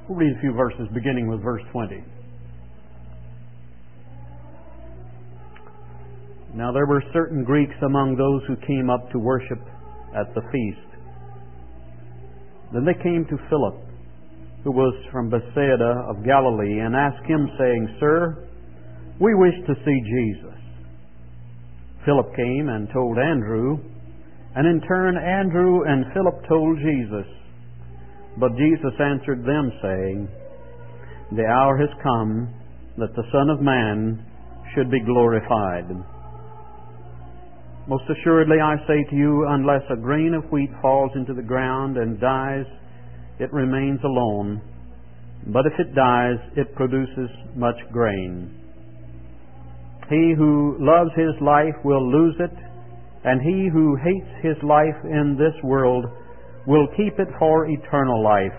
We'll read a few verses beginning with verse 20. Now there were certain Greeks among those who came up to worship at the feast. Then they came to Philip, who was from Bethsaida of Galilee, and asked him, saying, Sir, we wish to see Jesus. Philip came and told Andrew, and in turn Andrew and Philip told Jesus. But Jesus answered them, saying, The hour has come that the Son of Man should be glorified. Most assuredly I say to you, unless a grain of wheat falls into the ground and dies, it remains alone. But if it dies, it produces much grain. He who loves his life will lose it, and he who hates his life in this world will keep it for eternal life.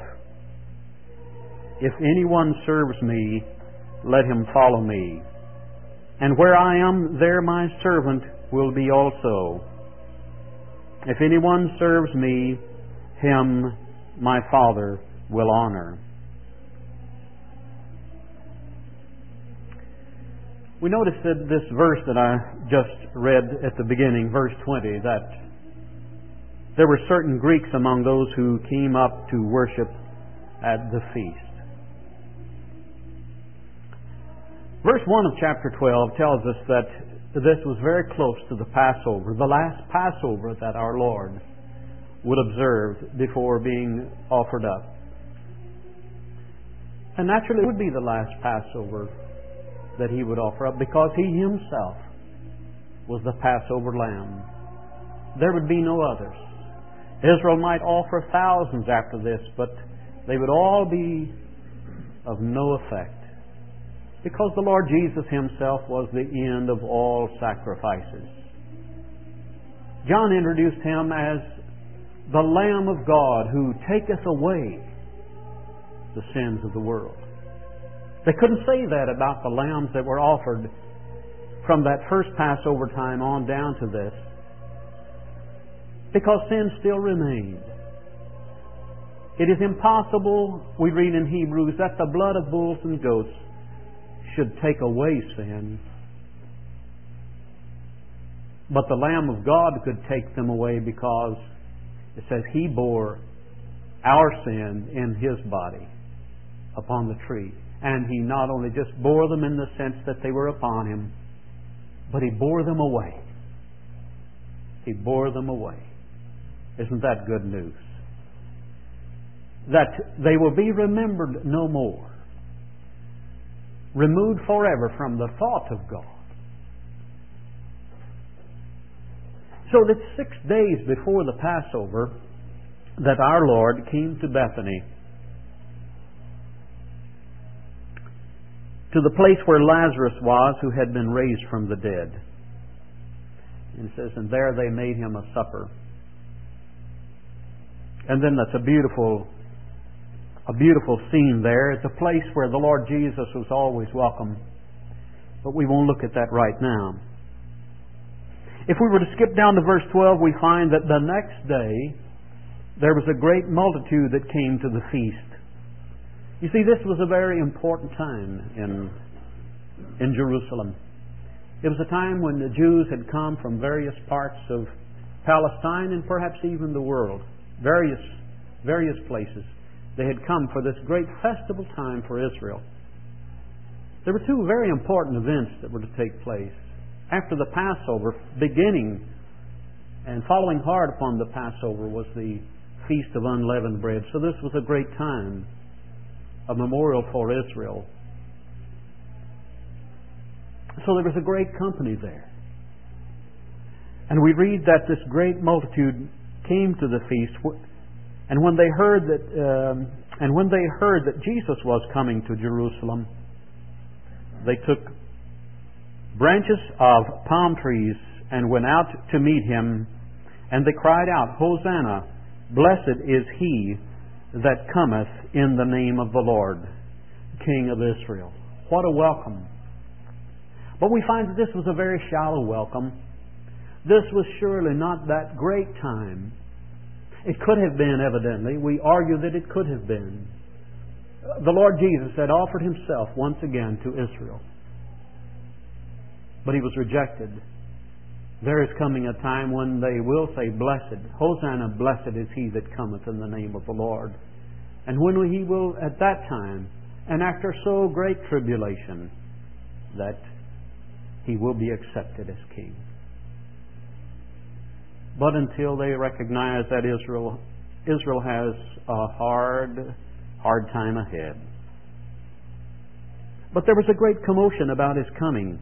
If anyone serves me, let him follow me. And where I am, there my servant will be also. If anyone serves me, him my Father will honor. We notice that this verse that I just read at the beginning, verse 20, that there were certain Greeks among those who came up to worship at the feast. Verse 1 of chapter 12 tells us that this was very close to the Passover, the last Passover that our Lord would observe before being offered up. And naturally it would be the last Passover that He would offer up, because He Himself was the Passover lamb. There would be no others. Israel might offer thousands after this, but they would all be of no effect, because the Lord Jesus Himself was the end of all sacrifices. John introduced Him as the Lamb of God who taketh away the sins of the world. They couldn't say that about the lambs that were offered from that first Passover time on down to this, because sin still remained. It is impossible, we read in Hebrews, that the blood of bulls and goats should take away sin. But the Lamb of God could take them away, because it says He bore our sin in His body upon the tree. And He not only just bore them in the sense that they were upon Him, but He bore them away. He bore them away. Isn't that good news? That they will be remembered no more. Removed forever from the thought of God. So that 6 days before the Passover, that our Lord came to Bethany, to the place where Lazarus was, who had been raised from the dead. And it says, and there they made Him a supper. And then that's a beautiful scene there. It's a place where the Lord Jesus was always welcome. But we won't look at that right now. If we were to skip down to verse 12, we find that the next day there was a great multitude that came to the feast. You see, this was a very important time in Jerusalem. It was a time when the Jews had come from various parts of Palestine and perhaps even the world, various places. They had come for this great festival time for Israel. There were two very important events that were to take place. After the Passover, beginning and following hard upon the Passover, was the Feast of Unleavened Bread. So this was a great time, a memorial for Israel. So there was a great company there. And we read that this great multitude came to the feast, and when they heard that Jesus was coming to Jerusalem, they took branches of palm trees and went out to meet Him, and they cried out, Hosanna, blessed is He that cometh in the name of the Lord, King of Israel. What a welcome. But we find that this was a very shallow welcome. This was surely not that great time. It could have been, evidently. We argue that it could have been. The Lord Jesus had offered Himself once again to Israel, but He was rejected. There is coming a time when they will say, "Blessed, Hosanna, blessed is He that cometh in the name of the Lord." And when He will, at that time, and after so great tribulation, that He will be accepted as King. But until they recognize that Israel has a hard time ahead. But there was a great commotion about His coming.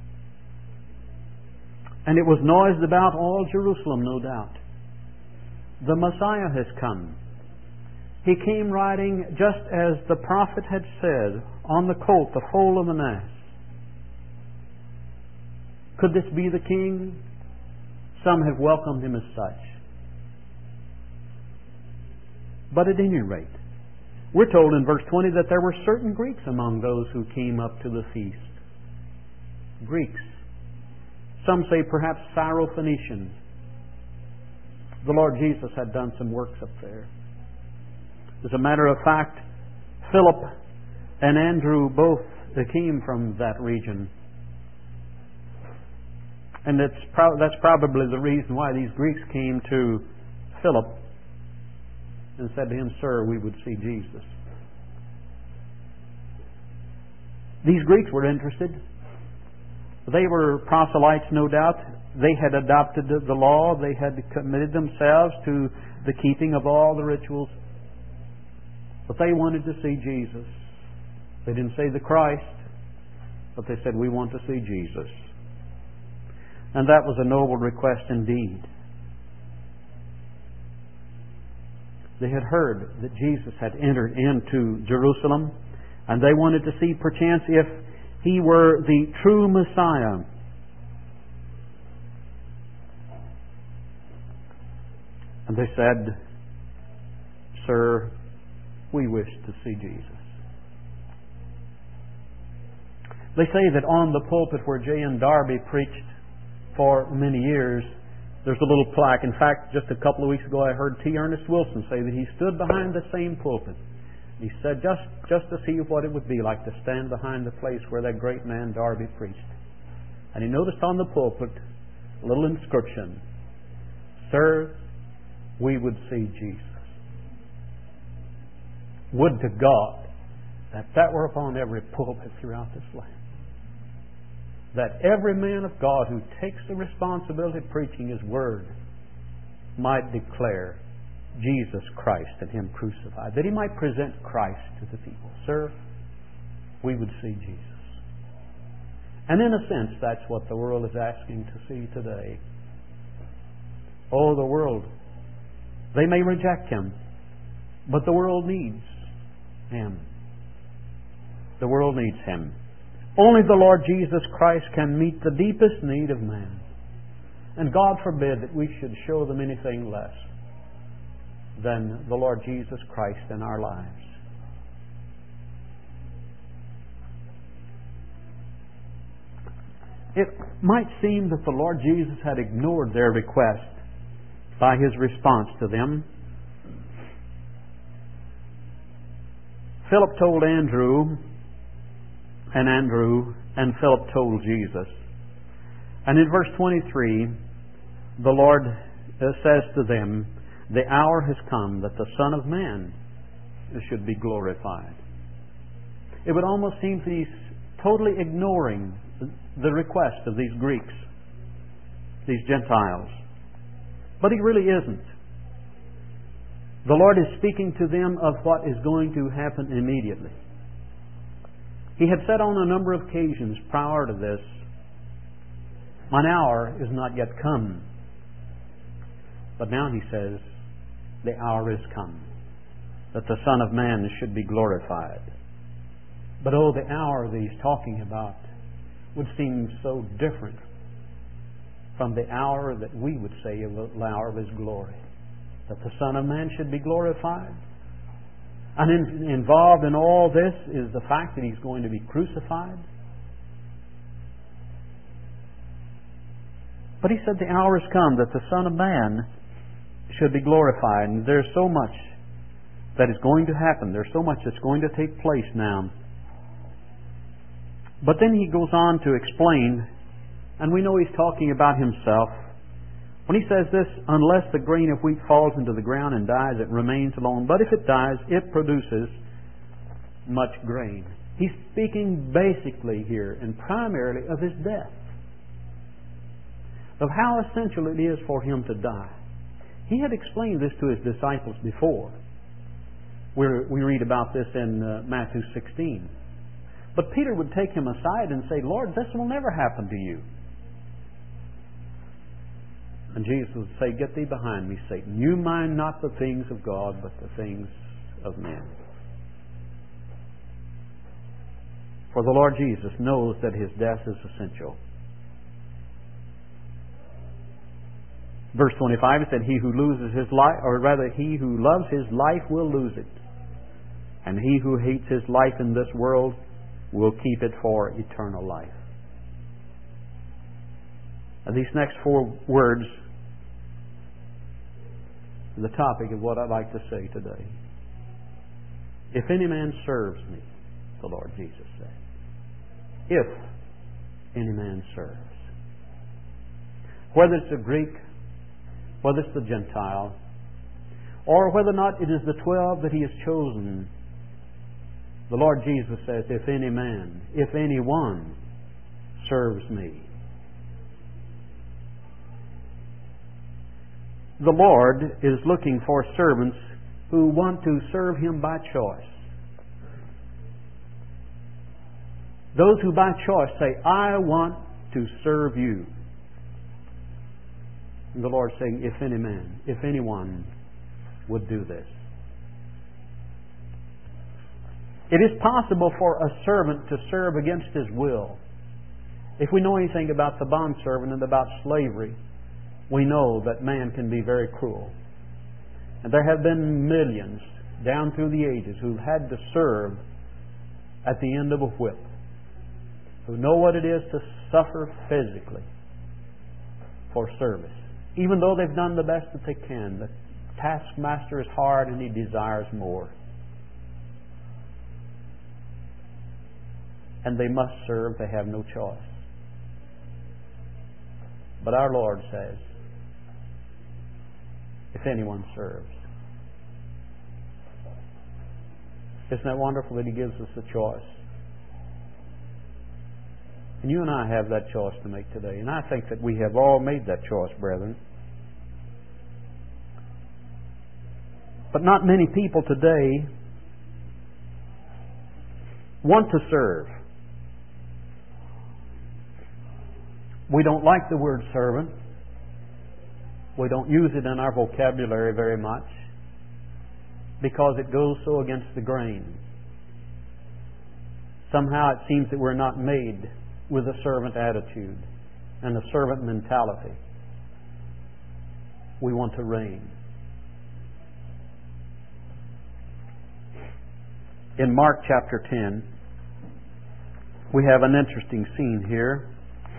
And it was noised about all Jerusalem, no doubt. The Messiah has come. He came riding just as the prophet had said, on the colt, the foal of an ass. Could this be the King? Some have welcomed Him as such. But at any rate, we're told in verse 20 that there were certain Greeks among those who came up to the feast. Greeks. Some say perhaps Syrophoenicians. The Lord Jesus had done some works up there. As a matter of fact, Philip and Andrew both came from that region. And that's probably the reason why these Greeks came to Philip and said to him, "Sir, we would see Jesus." These Greeks were interested. They were proselytes, no doubt. They had adopted the law. They had committed themselves to the keeping of all the rituals. But they wanted to see Jesus. They didn't say the Christ, but they said, "We want to see Jesus." And that was a noble request indeed. They had heard that Jesus had entered into Jerusalem, and they wanted to see perchance if He were the true Messiah. And they said, "Sir, we wish to see Jesus." They say that on the pulpit where J.N. Darby preached for many years, there's a little plaque. In fact, just a couple of weeks ago I heard T. Ernest Wilson say that he stood behind the same pulpit. He said just to see what it would be like to stand behind the place where that great man Darby preached. And he noticed on the pulpit a little inscription, "Sir, we would see Jesus." Would to God that were upon every pulpit throughout this land. That every man of God who takes the responsibility of preaching His Word might declare Jesus Christ and Him crucified. That he might present Christ to the people. "Sir, we would see Jesus." And in a sense, that's what the world is asking to see today. Oh, the world. They may reject Him, but the world needs Him. The world needs Him. Only the Lord Jesus Christ can meet the deepest need of man. And God forbid that we should show them anything less than the Lord Jesus Christ in our lives. It might seem that the Lord Jesus had ignored their request by His response to them. Philip told Andrew, and Philip told Jesus. And in verse 23, the Lord says to them, "The hour has come that the Son of Man should be glorified." It would almost seem that He's totally ignoring the request of these Greeks, these Gentiles. But He really isn't. The Lord is speaking to them of what is going to happen immediately. He had said on a number of occasions prior to this, "Mine hour is not yet come." But now He says, "The hour is come that the Son of Man should be glorified." But oh, the hour that He's talking about would seem so different from the hour that we would say of the hour of His glory. That the Son of Man should be glorified. And involved in all this is the fact that He's going to be crucified. But He said the hour has come that the Son of Man should be glorified. And there's so much that is going to happen. There's so much that's going to take place now. But then he goes on to explain, and we know he's talking about himself. When he says this, unless the grain of wheat falls into the ground and dies, it remains alone. But if it dies, it produces much grain. He's speaking basically here and primarily of his death, of how essential it is for him to die. He had explained this to his disciples before. We read about this in Matthew 16. But Peter would take him aside and say, Lord, this will never happen to you. And Jesus would say, get thee behind me, Satan. You mind not the things of God, but the things of men. For the Lord Jesus knows that his death is essential. Verse 25, it said, he who loses his life, or rather, he who loves his life will lose it. And he who hates his life in this world will keep it for eternal life. And these next 4 words are the topic of what I'd like to say today. If any man serves me, the Lord Jesus said. If any man serves. Whether it's the Greek, whether it's the Gentile, or whether or not it is the 12 that he has chosen, the Lord Jesus says, if any man, if anyone serves me. The Lord is looking for servants who want to serve Him by choice. Those who by choice say, I want to serve you. And the Lord saying, if any man, if anyone would do this. It is possible for a servant to serve against his will. If we know anything about the bondservant and about slavery, we know that man can be very cruel. And there have been millions down through the ages who've had to serve at the end of a whip, who know what it is to suffer physically for service. Even though they've done the best that they can, the taskmaster is hard and he desires more. And they must serve, they have no choice. But our Lord says, if anyone serves. Isn't that wonderful that He gives us a choice? And you and I have that choice to make today. And I think that we have all made that choice, brethren. But not many people today want to serve. We don't like the word servant. We don't use it in our vocabulary very much because it goes so against the grain. Somehow it seems that we're not made with a servant attitude and a servant mentality. We want to reign. In Mark chapter 10, we have an interesting scene here.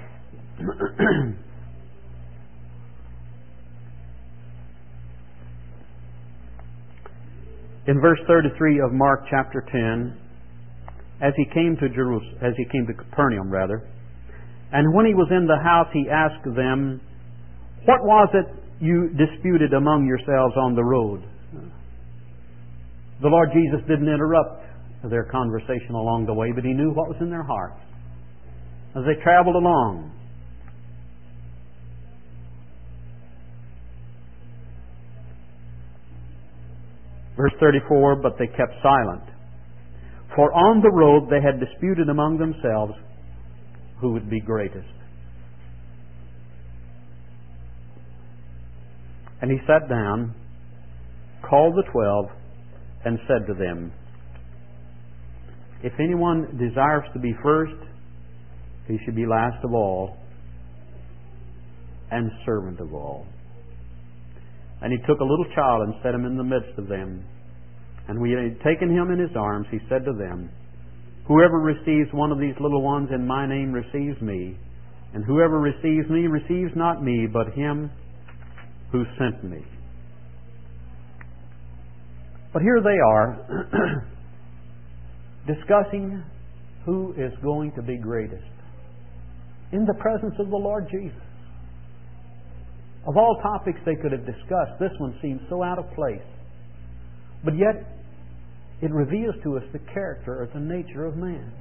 In verse 33 of Mark chapter 10, as he came to Capernaum, and when he was in the house, he asked them, what was it you disputed among yourselves on the road? The Lord Jesus didn't interrupt their conversation along the way, but He knew what was in their hearts as they traveled along. Verse 34, but they kept silent. For on the road they had disputed among themselves who would be greatest. And He sat down, called the 12, and said to them, if anyone desires to be first, he should be last of all and servant of all. And He took a little child and set him in the midst of them. And when He had taken him in His arms, He said to them, whoever receives one of these little ones in my name receives me. And whoever receives me receives not me, but Him who sent me. But here they are discussing who is going to be greatest in the presence of the Lord Jesus. Of all topics they could have discussed, this one seems so out of place. But yet, it reveals to us the character or the nature of man.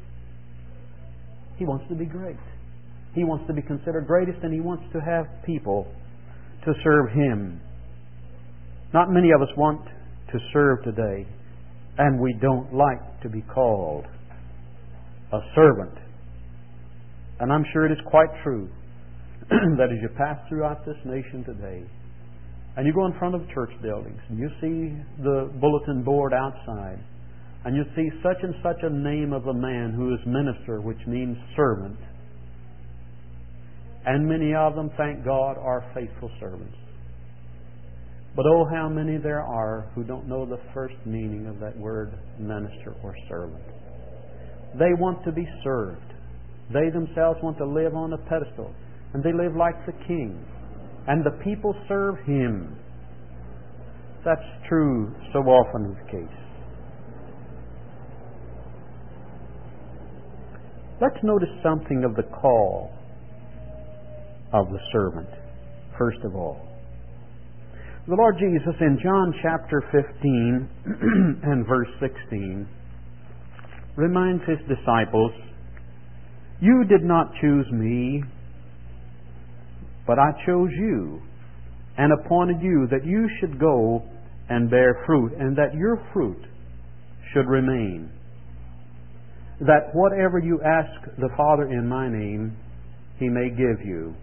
He wants to be great. He wants to be considered greatest, and he wants to have people to serve him. Not many of us want to serve today, and we don't like to be called a servant. And I'm sure it is quite true that as you pass throughout this nation today, and you go in front of church buildings, and you see the bulletin board outside, and you see such and such a name of a man who is minister, which means servant, and many of them, thank God, are faithful servants. But oh, how many there are who don't know the first meaning of that word minister or servant. They want to be served. They themselves want to live on a pedestal, and they live like the king, and the people serve him. That's true so often is the case. Let's notice something of the call of the servant, first of all. The Lord Jesus in John chapter 15 and verse 16 reminds his disciples, "You did not choose me, but I chose you and appointed you that you should go and bear fruit, and that your fruit should remain, that whatever you ask the Father in my name, he may give you.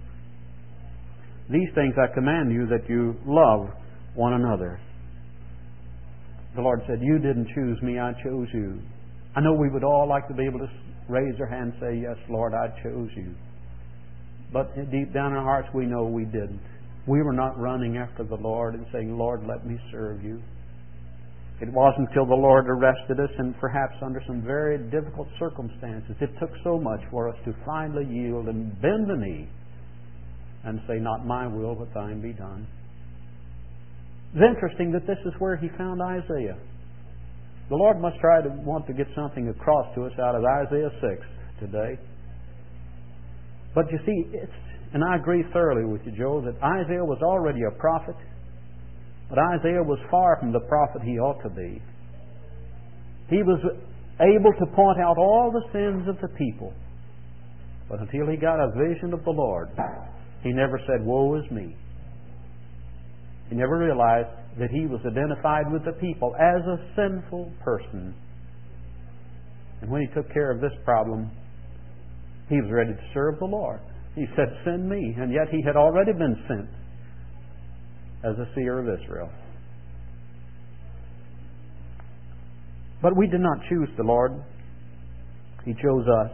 These things I command you, that you love one another." The Lord said, "You didn't choose me, I chose you." I know we would all like to be able to raise our hand and say, "Yes, Lord, I chose you." But deep down in our hearts, we know we didn't. We were not running after the Lord and saying, "Lord, let me serve you." It wasn't until the Lord arrested us, and perhaps under some very difficult circumstances, it took so much for us to finally yield and bend the knee and say, "Not my will, but thine be done." It's interesting that this is where he found Isaiah. The Lord must want to get something across to us out of Isaiah 6 today. But you see, and I agree thoroughly with you, Joe, that Isaiah was already a prophet, but Isaiah was far from the prophet he ought to be. He was able to point out all the sins of the people, but until he got a vision of the Lord, he never said, "Woe is me." He never realized that he was identified with the people as a sinful person. And when he took care of this problem, he was ready to serve the Lord. He said, "Send me." And yet he had already been sent as a seer of Israel. But we did not choose the Lord. He chose us.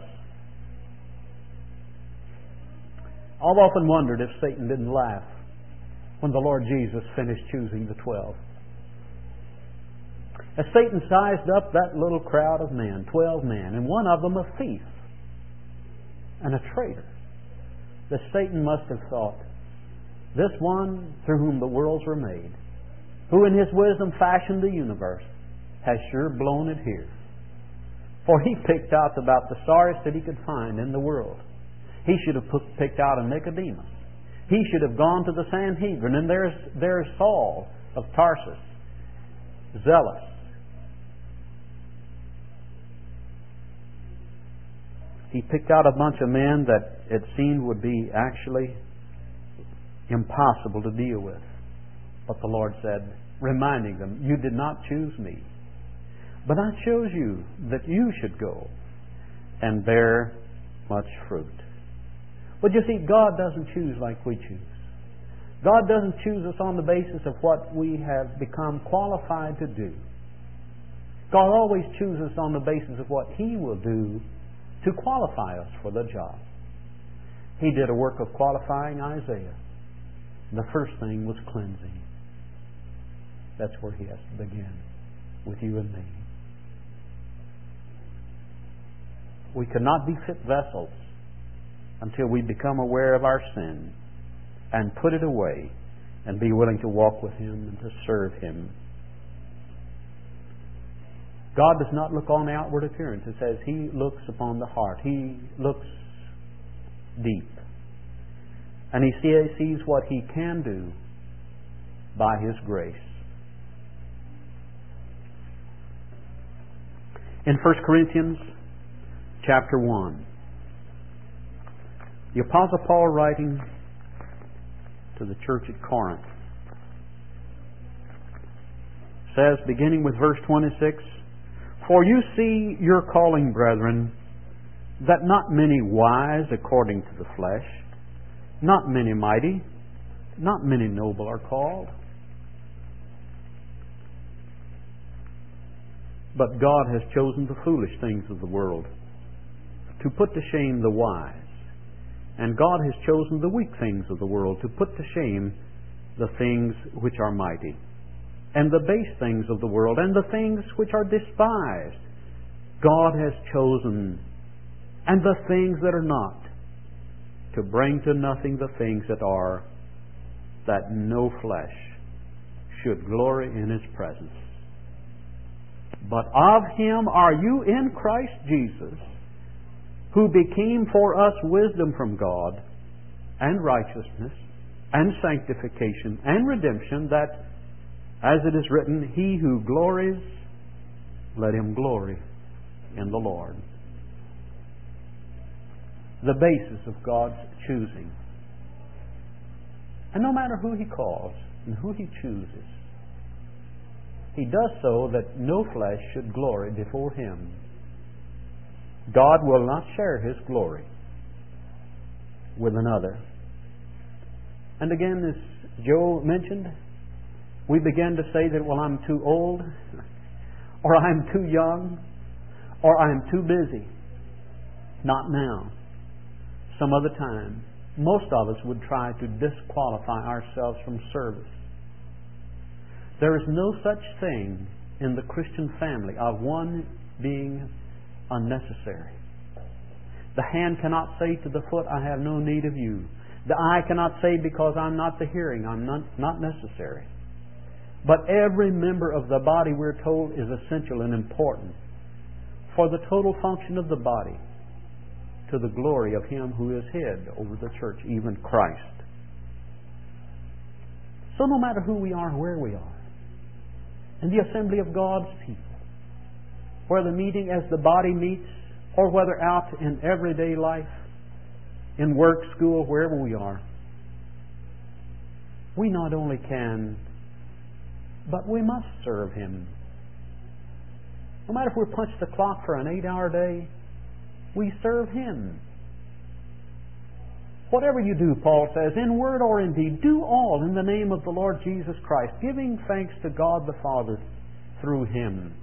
I've often wondered if Satan didn't laugh when the Lord Jesus finished choosing the 12. As Satan sized up that little crowd of men, 12 men, and one of them a thief and a traitor, that Satan must have thought, this one through whom the worlds were made, who in his wisdom fashioned the universe, has sure blown it here. For he picked out about the sorriest that he could find in the world. He should have picked out a Nicodemus. He should have gone to the Sanhedrin, and there's Saul of Tarsus, zealous. He picked out a bunch of men that it seemed would be actually impossible to deal with. But the Lord said, reminding them, "You did not choose me, but I chose you that you should go and bear much fruit." But you see, God doesn't choose like we choose. God doesn't choose us on the basis of what we have become qualified to do. God always chooses us on the basis of what He will do to qualify us for the job. He did a work of qualifying Isaiah. The first thing was cleansing. That's where He has to begin, with you and me. We cannot be fit vessels until we become aware of our sin and put it away and be willing to walk with Him and to serve Him. God does not look on the outward appearance. It says He looks upon the heart. He looks deep. And He sees what He can do by His grace. In 1 Corinthians chapter 1, the Apostle Paul writing to the church at Corinth says, beginning with verse 26, "For you see your calling, brethren, that not many wise according to the flesh, not many mighty, not many noble are called. But God has chosen the foolish things of the world to put to shame the wise. And God has chosen the weak things of the world to put to shame the things which are mighty. And the base things of the world and the things which are despised. God has chosen, and the things that are not, to bring to nothing the things that are, that no flesh should glory in His presence. But of Him are you in Christ Jesus, who became for us wisdom from God, and righteousness, and sanctification, and redemption, that, as it is written, He who glories, let him glory in the Lord." The basis of God's choosing. And no matter who He calls and who He chooses, He does so that no flesh should glory before Him. God will not share His glory with another. And again, as Joe mentioned, we begin to say that, well, I'm too old, or I'm too young, or I'm too busy. Not now. Some other time. Most of us would try to disqualify ourselves from service. There is no such thing in the Christian family of one being unnecessary. The hand cannot say to the foot, I have no need of you. The eye cannot say, because I'm not the hearing, I'm not necessary. But every member of the body, we're told, is essential and important for the total function of the body, to the glory of Him who is head over the church, even Christ. So no matter who we are and where we are, in the assembly of God's people, where the meeting as the body meets, or whether out in everyday life, in work, school, wherever we are, we not only can, but we must serve Him. No matter if we're punched the clock for an 8-hour day, we serve Him. Whatever you do, Paul says, in word or in deed, do all in the name of the Lord Jesus Christ, giving thanks to God the Father through Him.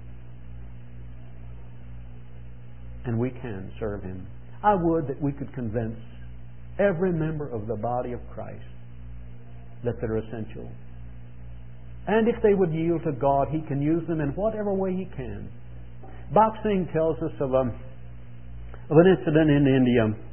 And we can serve Him. I would that we could convince every member of the body of Christ that they're essential. And if they would yield to God, He can use them in whatever way He can. Boxing tells us of an incident in India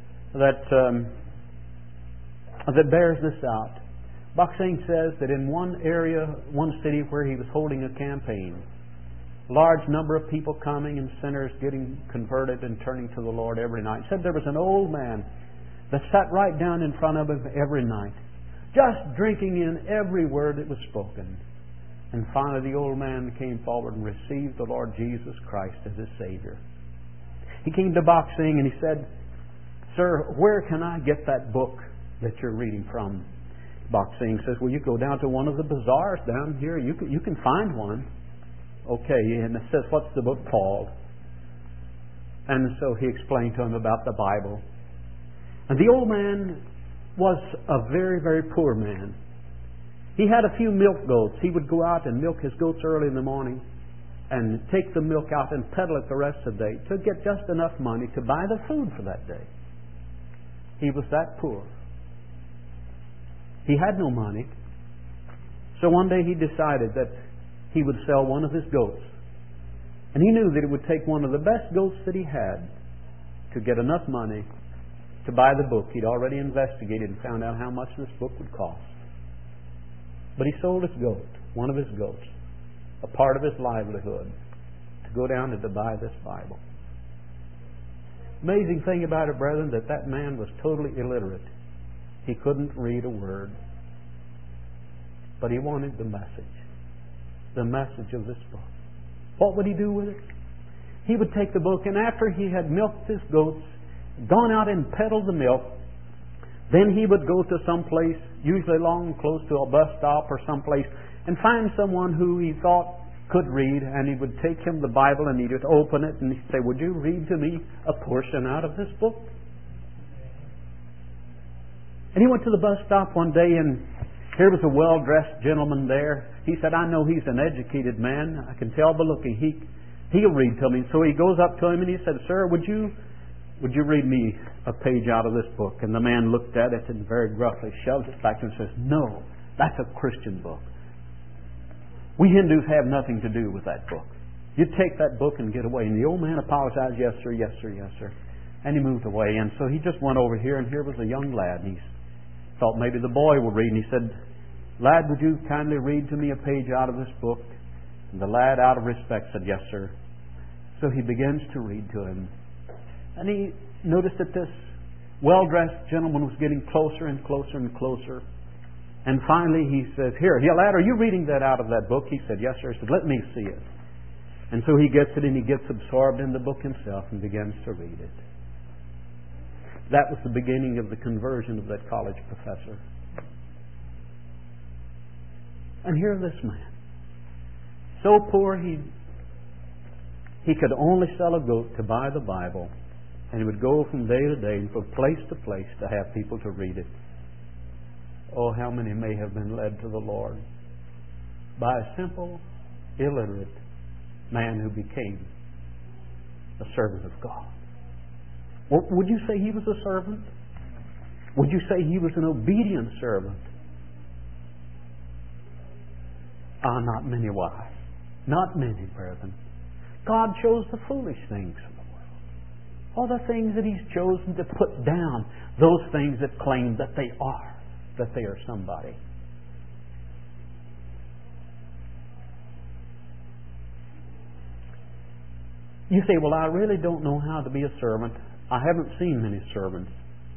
that bears this out. Boxing says that in one area, one city where he was holding a campaign, large number of people coming and sinners getting converted and turning to the Lord every night. He said there was an old man that sat right down in front of him every night, just drinking in every word that was spoken. And finally the old man came forward and received the Lord Jesus Christ as his Savior. He came to Boxing and he said, "Sir, where can I get that book that you're reading from?" Boxing says, "Well, you go down to one of the bazaars down here. You can find one." Okay, and it says, "What's the book called?" And so he explained to him about the Bible. And the old man was a very, very poor man. He had a few milk goats. He would go out and milk his goats early in the morning and take the milk out and peddle it the rest of the day to get just enough money to buy the food for that day. He was that poor. He had no money. So one day he decided that he would sell one of his goats. And he knew that it would take one of the best goats that he had to get enough money to buy the book. He'd already investigated and found out how much this book would cost. But he sold his goat, one of his goats, a part of his livelihood, to go down and to buy this Bible. Amazing thing about it, brethren, that man was totally illiterate. He couldn't read a word. But he wanted the message of this book. What would he do with it? He would take the book, and after he had milked his goats, gone out and peddled the milk, then he would go to some place, usually long close to a bus stop or someplace, and find someone who he thought could read, and he would take him the Bible and he would open it and he'd say, "Would you read to me a portion out of this book?" And he went to the bus stop one day, and here was a well-dressed gentleman there. He said, "I know he's an educated man. I can tell by looking. He'll read to me." So he goes up to him and he said, "Sir, would you read me a page out of this book?" And the man looked at it and very gruffly shoves it back and says, "No, that's a Christian book. We Hindus have nothing to do with that book. You take that book and get away." And the old man apologized, "Yes, sir, yes, sir, yes, sir." And he moved away. And so he just went over here, and here was a young lad. And he thought maybe the boy would read. And he said, "Lad, would you kindly read to me a page out of this book?" And the lad, out of respect, said, "Yes, sir." So he begins to read to him. And he noticed that this well-dressed gentleman was getting closer and closer and closer. And finally he says, "Here, lad, are you reading that out of that book?" He said, "Yes, sir." He said, "Let me see it." And so he gets it, and he gets absorbed in the book himself and begins to read it. That was the beginning of the conversion of that college professor. And here this man, so poor he could only sell a goat to buy the Bible, and he would go from day to day and from place to place to have people to read it. Oh, how many may have been led to the Lord by a simple, illiterate man who became a servant of God. Well, would you say he was a servant? Would you say he was an obedient servant? Not many, wise. Not many, brethren. God chose the foolish things of the world. All the things that He's chosen to put down, those things that claim that they are somebody. You say, "Well, I really don't know how to be a servant. I haven't seen many servants."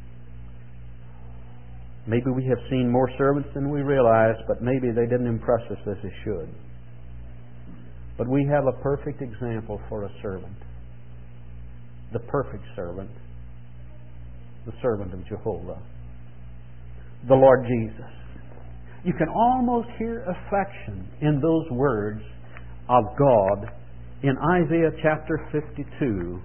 Maybe we have seen more servants than we realize, but maybe they didn't impress us as they should. But we have a perfect example for a servant. The perfect servant. The servant of Jehovah. The Lord Jesus. You can almost hear affection in those words of God in Isaiah chapter 52,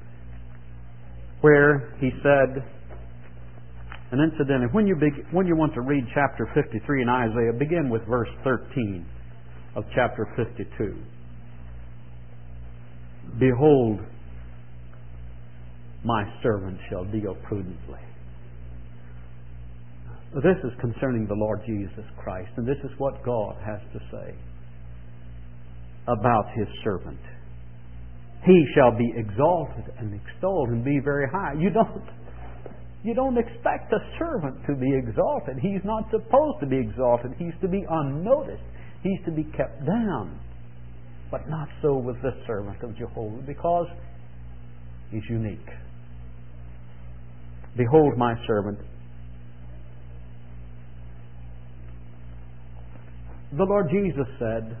where He said, and incidentally, when you want to read chapter 53 in Isaiah, begin with verse 13 of chapter 52. "Behold, my servant shall deal prudently." This is concerning the Lord Jesus Christ, and this is what God has to say about His servant. "He shall be exalted and extolled and be very high." You don't expect a servant to be exalted. He's not supposed to be exalted. He's to be unnoticed. He's to be kept down. But not so with this servant of Jehovah, because he's unique. "Behold my servant." The Lord Jesus said,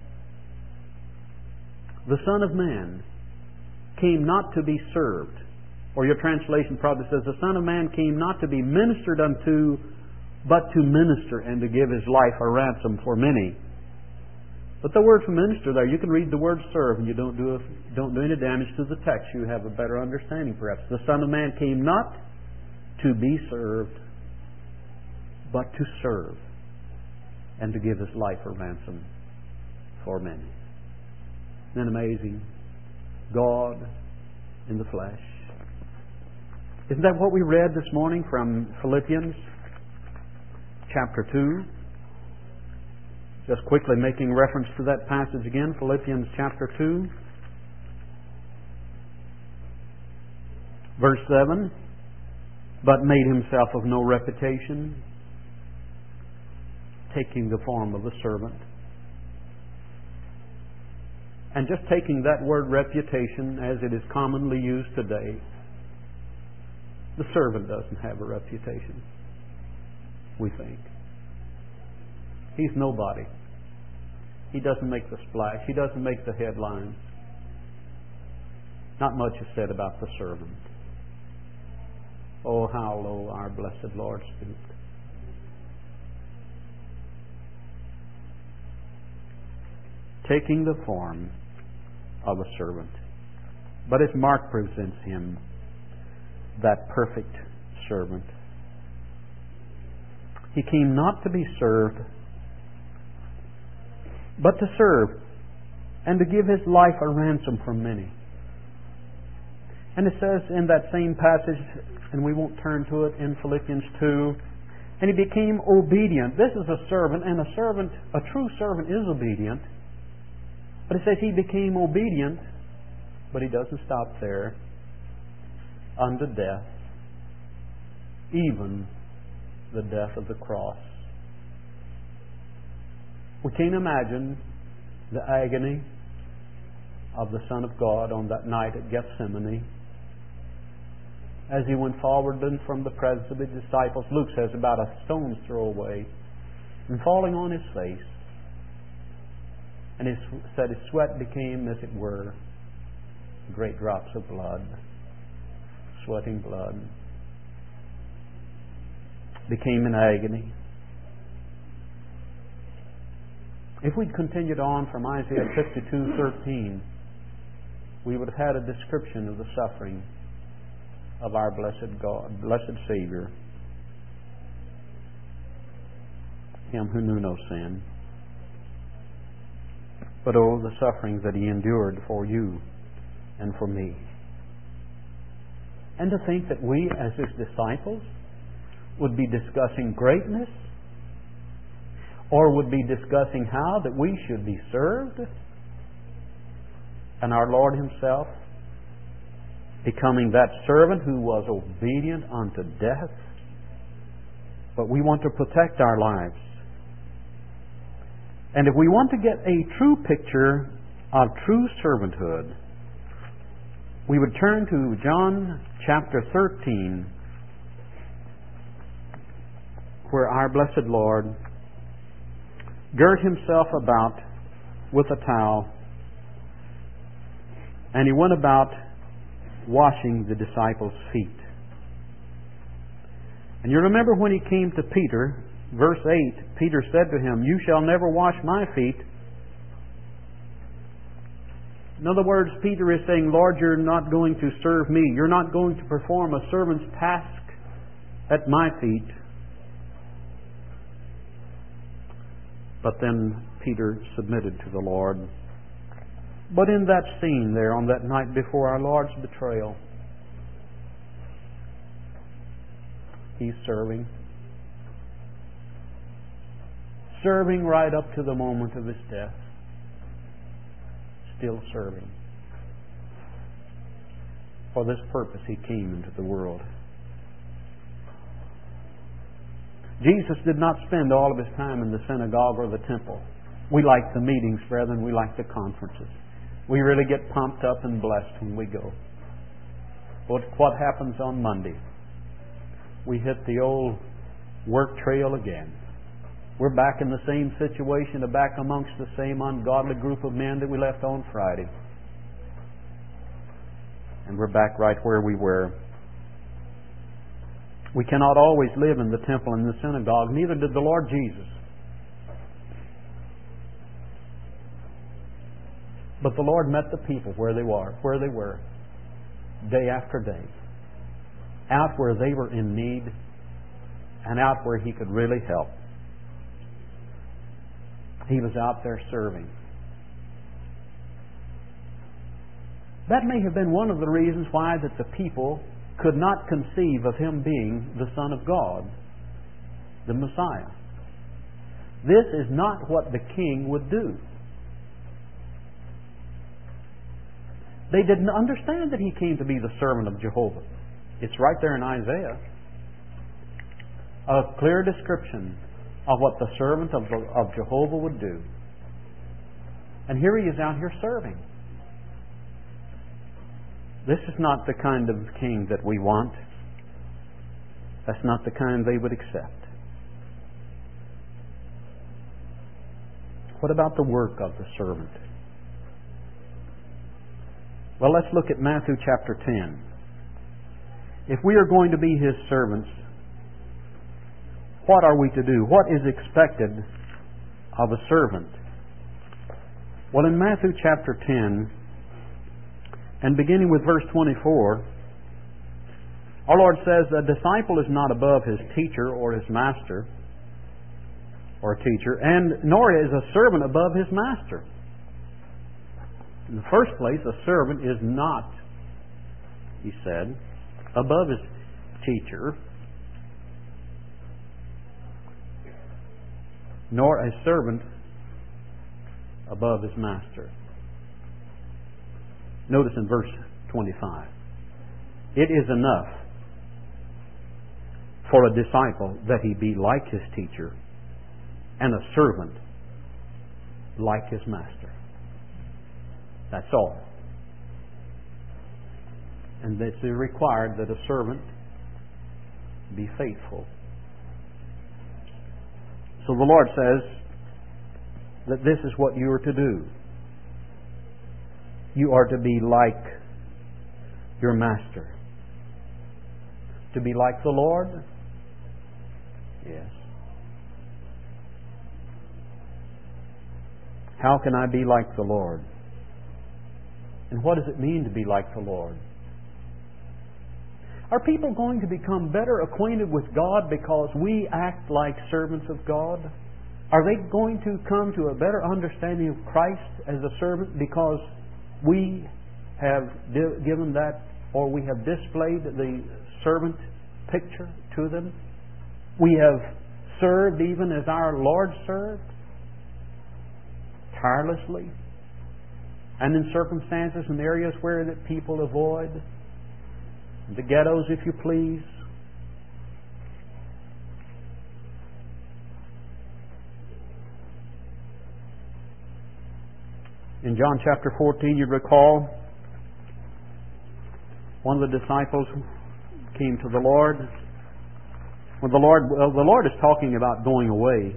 "The Son of Man came not to be served." Or your translation probably says, "The Son of Man came not to be ministered unto, but to minister and to give His life a ransom for many." But the word for minister there, you can read the word serve, and you don't do any damage to the text. You have a better understanding, perhaps. The Son of Man came not to be served, but to serve and to give His life a ransom for many. Isn't that amazing? God in the flesh. Isn't that what we read this morning from Philippians chapter 2? Just quickly making reference to that passage again, Philippians chapter 2, verse 7. "But made Himself of no reputation, taking the form of a servant, And just taking that word reputation as it is commonly used today, the servant doesn't have a reputation, we think. He's nobody. He doesn't make the splash. He doesn't make the headlines. Not much is said about the servant. Oh, how low our blessed Lord stooped. Taking the form of a servant. But as Mark presents him, that perfect servant. He came not to be served, but to serve, and to give his life a ransom for many. And it says in that same passage, and we won't turn to it, in Philippians 2, and he became obedient. This is a servant, and a true servant is obedient. But it says he became obedient, but he doesn't stop there. Unto death, even the death of the cross. We can't imagine the agony of the Son of God on that night at Gethsemane as he went forward and from the presence of his disciples. Luke says about a stone's throw away, and falling on his face. And his sweat became, as it were, great drops of blood. Sweating blood. Became in agony. If we'd continued on from Isaiah 52:13, we would have had a description of the suffering of our blessed God, blessed Savior, Him who knew no sin. But oh, the sufferings that He endured for you and for me. And to think that we, as His disciples, would be discussing greatness, or would be discussing how that we should be served, and our Lord Himself becoming that servant who was obedient unto death. But we want to protect our lives. And if we want to get a true picture of true servanthood, we would turn to John chapter 13, where our blessed Lord girt himself about with a towel, and he went about washing the disciples' feet. And you remember when he came to Peter, verse 8, Peter said to him, "You shall never wash my feet." In other words, Peter is saying, "Lord, you're not going to serve me. You're not going to perform a servant's task at my feet." But then Peter submitted to the Lord. But in that scene there on that night before our Lord's betrayal, he's serving. Serving right up to the moment of his death. Still serving. For this purpose he came into the world. Jesus did not spend all of his time in the synagogue or the temple. We like the meetings, brethren. We like the conferences. We really get pumped up and blessed when we go. But what happens on Monday? We hit the old work trail again. We're back in the same situation, back amongst the same ungodly group of men that we left on Friday. And we're back right where we were. We cannot always live in the temple and the synagogue. Neither did the Lord Jesus. But the Lord met the people where they were, day after day. Out where they were in need, and out where He could really help. He was out there serving. That may have been one of the reasons why that the people could not conceive of Him being the Son of God, the Messiah. This is not what the king would do. They didn't understand that He came to be the servant of Jehovah. It's right there in Isaiah. A clear description of what the servant of Jehovah would do. And here he is out here serving. This is not the kind of king that we want. That's not the kind they would accept. What about the work of the servant? Well, let's look at Matthew chapter 10. If we are going to be His servants, what are we to do? What is expected of a servant? Well, in Matthew chapter 10, and beginning with verse 24, our Lord says, "A disciple is not above his teacher or his master," or teacher, "and nor is a servant above his master." In the first place, a servant is not, he said, above his teacher, nor a servant above his master. Notice in verse 25, "It is enough for a disciple that he be like his teacher, and a servant like his master." That's all. And it's required that a servant be faithful. So the Lord says that this is what you are to do. You are to be like your master. To be like the Lord? Yes. How can I be like the Lord? And what does it mean to be like the Lord? Are people going to become better acquainted with God because we act like servants of God? Are they going to come to a better understanding of Christ as a servant because we have given that, or we have displayed the servant picture to them? We have served even as our Lord served, tirelessly, and in circumstances and areas where that people avoid, the ghettos, if you please. In John chapter 14, you recall, one of the disciples came to the Lord. When the Lord is talking about going away.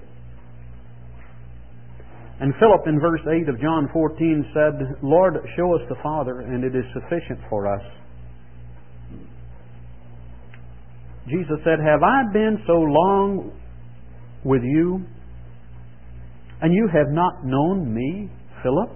And Philip in verse 8 of John 14 said, "Lord, show us the Father, and it is sufficient for us." Jesus said, "Have I been so long with you, and you have not known me, Philip?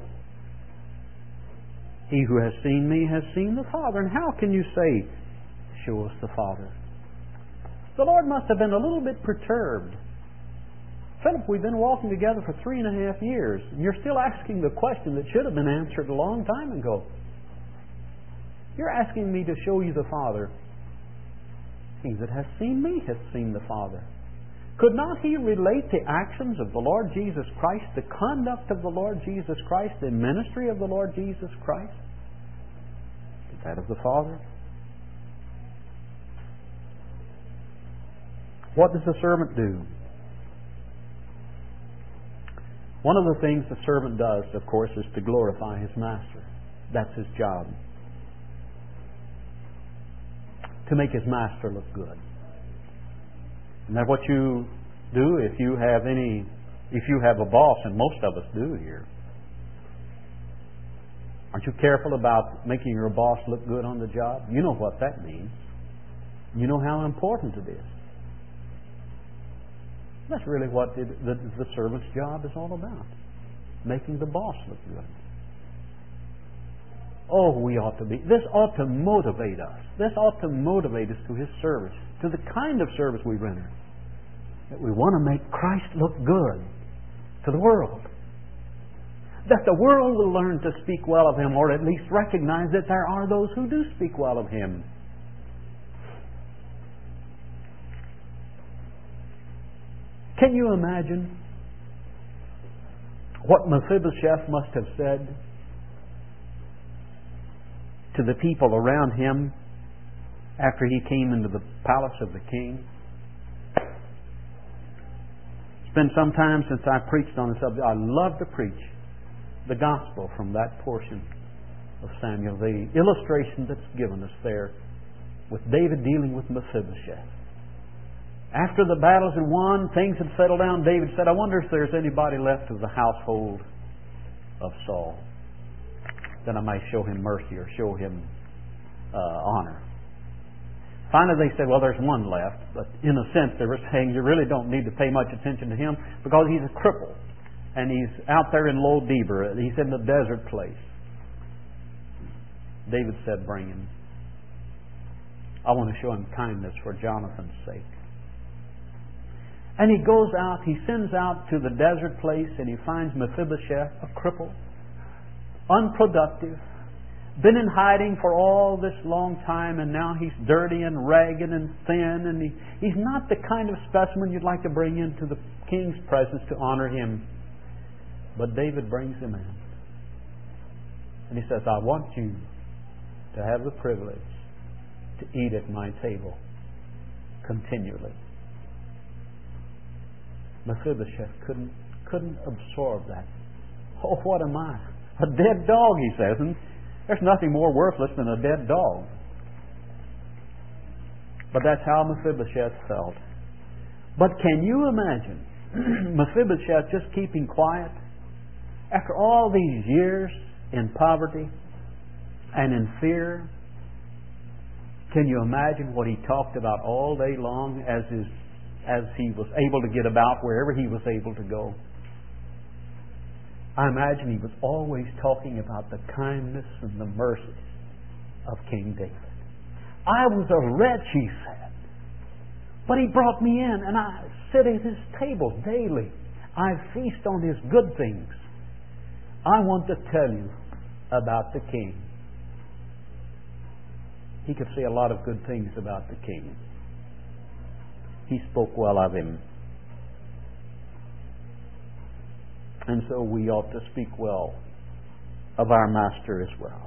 He who has seen me has seen the Father. And how can you say, 'Show us the Father'?" The Lord must have been a little bit perturbed. "Philip, we've been walking together for 3.5 years, and you're still asking the question that should have been answered a long time ago. You're asking me to show you the Father. He that has seen me hath seen the Father." Could not he relate the actions of the Lord Jesus Christ, the conduct of the Lord Jesus Christ, the ministry of the Lord Jesus Christ, to that of the Father? What does the servant do? One of the things the servant does, of course, is to glorify his master. That's his job. To make his master look good. Isn't that what you do if you have a boss, and most of us do here? Aren't you careful about making your boss look good on the job? You know what that means. You know how important it is. That's really what the servant's job is all about. Making the boss look good. Oh, we ought to be. This ought to motivate us. This ought to motivate us to His service, to the kind of service we render. That we want to make Christ look good to the world. That the world will learn to speak well of Him, or at least recognize that there are those who do speak well of Him. Can you imagine what Mephibosheth must have said to the people around him after he came into the palace of the king? It's been some time since I preached on the subject. I love to preach the gospel from that portion of Samuel, the illustration that's given us there with David dealing with Mephibosheth. After the battles had won, things had settled down, David said, I wonder if there's anybody left of the household of Saul that I may show him mercy or show him honor. Finally they said, well, there's one left, but in a sense they were saying you really don't need to pay much attention to him because he's a cripple and he's out there in Lo Debar. He's in the desert place. David said, bring him. I want to show him kindness for Jonathan's sake. And he goes out, he sends out to the desert place and he finds Mephibosheth, a cripple, unproductive, been in hiding for all this long time, and now he's dirty and ragged and thin, and he's not the kind of specimen you'd like to bring into the king's presence to honor him. But David brings him in. And he says, I want you to have the privilege to eat at my table continually. Mephibosheth couldn't absorb that. Oh, what am I? A dead dog, he says. And there's nothing more worthless than a dead dog. But that's how Mephibosheth felt. But can you imagine Mephibosheth just keeping quiet after all these years in poverty and in fear? Can you imagine what he talked about all day long as he was able to get about wherever he was able to go? I imagine he was always talking about the kindness and the mercy of King David. I was a wretch, he said, but he brought me in and I sit at his table daily. I feast on his good things. I want to tell you about the king. He could say a lot of good things about the king. He spoke well of him. And so we ought to speak well of our master as well.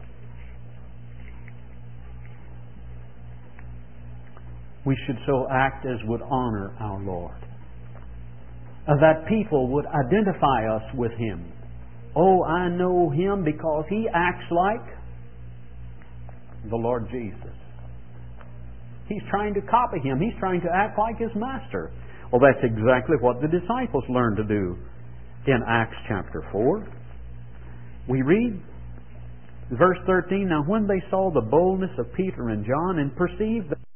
We should so act as would honor our Lord. That people would identify us with him. Oh, I know him because he acts like the Lord Jesus. He's trying to copy him. He's trying to act like his master. Well, that's exactly what the disciples learned to do. In Acts chapter 4, we read verse 13, Now when they saw the boldness of Peter and John and perceived that